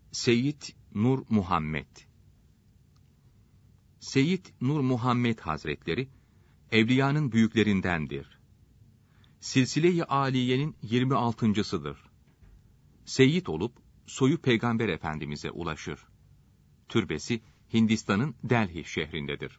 Seyyid Nur Muhammed. Seyyid Nur Muhammed Hazretleri, evliyanın büyüklerindendir. Silsile-i Aliye'nin 26.'sıdır. Seyyid olup, soyu Peygamber Efendimiz'e ulaşır. Türbesi, Hindistan'ın Delhi şehrindedir.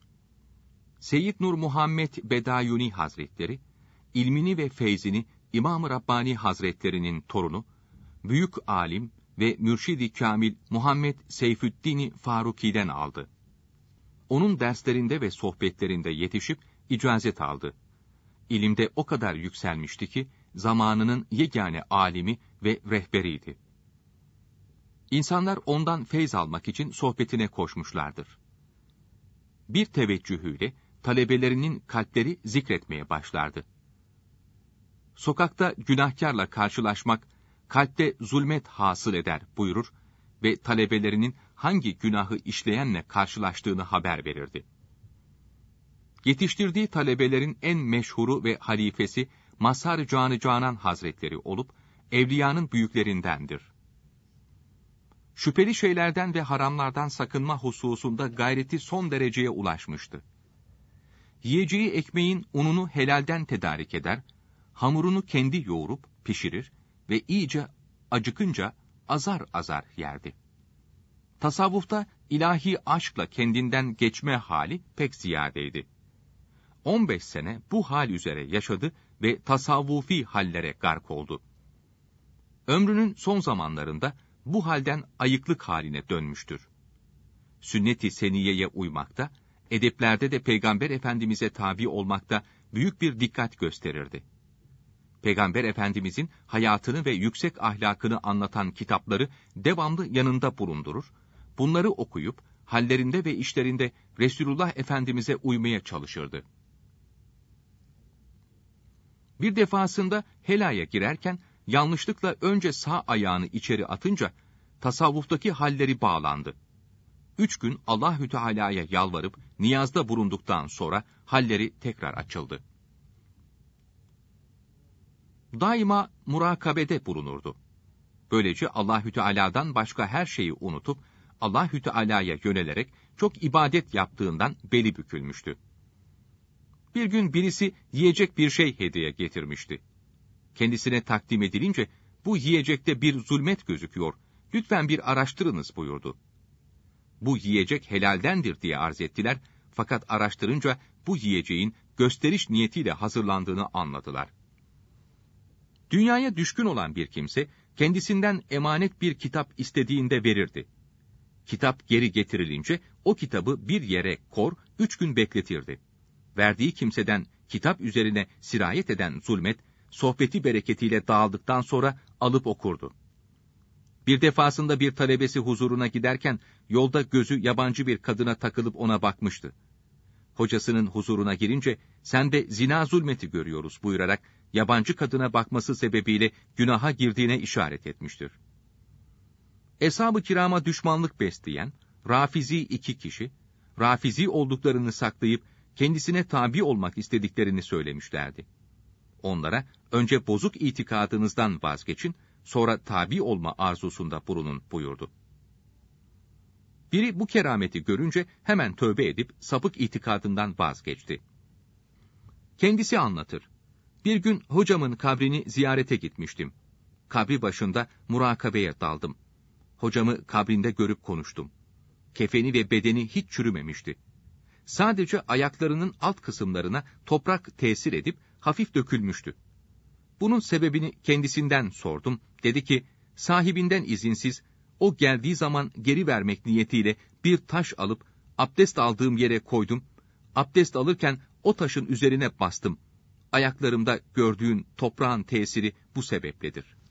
Seyyid Nur Muhammed Bedayuni Hazretleri, ilmini ve feyzini İmam-ı Rabbani Hazretlerinin torunu, büyük alim ve mürşid-i kamil Muhammed Seyfüddin Faruki'den aldı. Onun derslerinde ve sohbetlerinde yetişip icazet aldı. İlimde o kadar yükselmişti ki, zamanının yegane alimi ve rehberiydi. İnsanlar ondan feyz almak için sohbetine koşmuşlardır. Bir teveccühüyle talebelerinin kalpleri zikretmeye başlardı. Sokakta günahkarla karşılaşmak, kalpte zulmet hasıl eder buyurur ve talebelerinin hangi günahı işleyenle karşılaştığını haber verirdi. Yetiştirdiği talebelerin en meşhuru ve halifesi Mazhar-ı Canı Canan Hazretleri olup, evliyanın büyüklerindendir. Şüpheli şeylerden ve haramlardan sakınma hususunda gayreti son dereceye ulaşmıştı. Yiyeceği ekmeğin ununu helalden tedarik eder, hamurunu kendi yoğurup pişirir ve iyice acıkınca azar azar yerdi. Tasavvufta ilahi aşkla kendinden geçme hali pek ziyadeydi. 15 sene bu hal üzere yaşadı ve tasavvufi hallere gark oldu. Ömrünün son zamanlarında bu halden ayıklık haline dönmüştür. Sünnet-i seniyeye uymakta, edeplerde de Peygamber Efendimiz'e tabi olmakta büyük bir dikkat gösterirdi. Peygamber Efendimiz'in hayatını ve yüksek ahlakını anlatan kitapları devamlı yanında bulundurur, bunları okuyup hallerinde ve işlerinde Resulullah Efendimiz'e uymaya çalışırdı. Bir defasında helaya girerken yanlışlıkla önce sağ ayağını içeri atınca tasavvuftaki halleri bağlandı. 3 gün Allahü Teala'ya yalvarıp niyazda bulunduktan sonra halleri tekrar açıldı. Daima murakabede bulunurdu. Böylece Allahü Teala'dan başka her şeyi unutup Allahü Teala'ya yönelerek çok ibadet yaptığından beli bükülmüştü. Bir gün birisi yiyecek bir şey hediye getirmişti. Kendisine takdim edilince, bu yiyecekte bir zulmet gözüküyor, lütfen bir araştırınız buyurdu. Bu yiyecek helaldendir diye arz ettiler, fakat araştırınca bu yiyeceğin gösteriş niyetiyle hazırlandığını anladılar. Dünyaya düşkün olan bir kimse, kendisinden emanet bir kitap istediğinde verirdi. Kitap geri getirilince, o kitabı bir yere kor, 3 gün bekletirdi. Verdiği kimseden kitap üzerine sirayet eden zulmet, sohbeti bereketiyle dağıldıktan sonra alıp okurdu. Bir defasında bir talebesi huzuruna giderken, yolda gözü yabancı bir kadına takılıp ona bakmıştı. Hocasının huzuruna girince, sende zina zulmeti görüyoruz buyurarak, yabancı kadına bakması sebebiyle günaha girdiğine işaret etmiştir. Eshab-ı kirama düşmanlık besleyen, Rafizi 2 kişi, Rafizi olduklarını saklayıp, kendisine tabi olmak istediklerini söylemişlerdi. Onlara, önce bozuk itikadınızdan vazgeçin, sonra tabi olma arzusunda bulunun buyurdu. Biri bu kerameti görünce hemen tövbe edip sapık itikadından vazgeçti. Kendisi anlatır. Bir gün hocamın kabrini ziyarete gitmiştim. Kabri başında murakabeye daldım. Hocamı kabrinde görüp konuştum. Kefeni ve bedeni hiç çürümemişti. Sadece ayaklarının alt kısımlarına toprak tesir edip hafif dökülmüştü. Bunun sebebini kendisinden sordum. Dedi ki, sahibinden izinsiz, o geldiği zaman geri vermek niyetiyle bir taş alıp abdest aldığım yere koydum. Abdest alırken o taşın üzerine bastım. Ayaklarımda gördüğün toprağın tesiri bu sebepledir.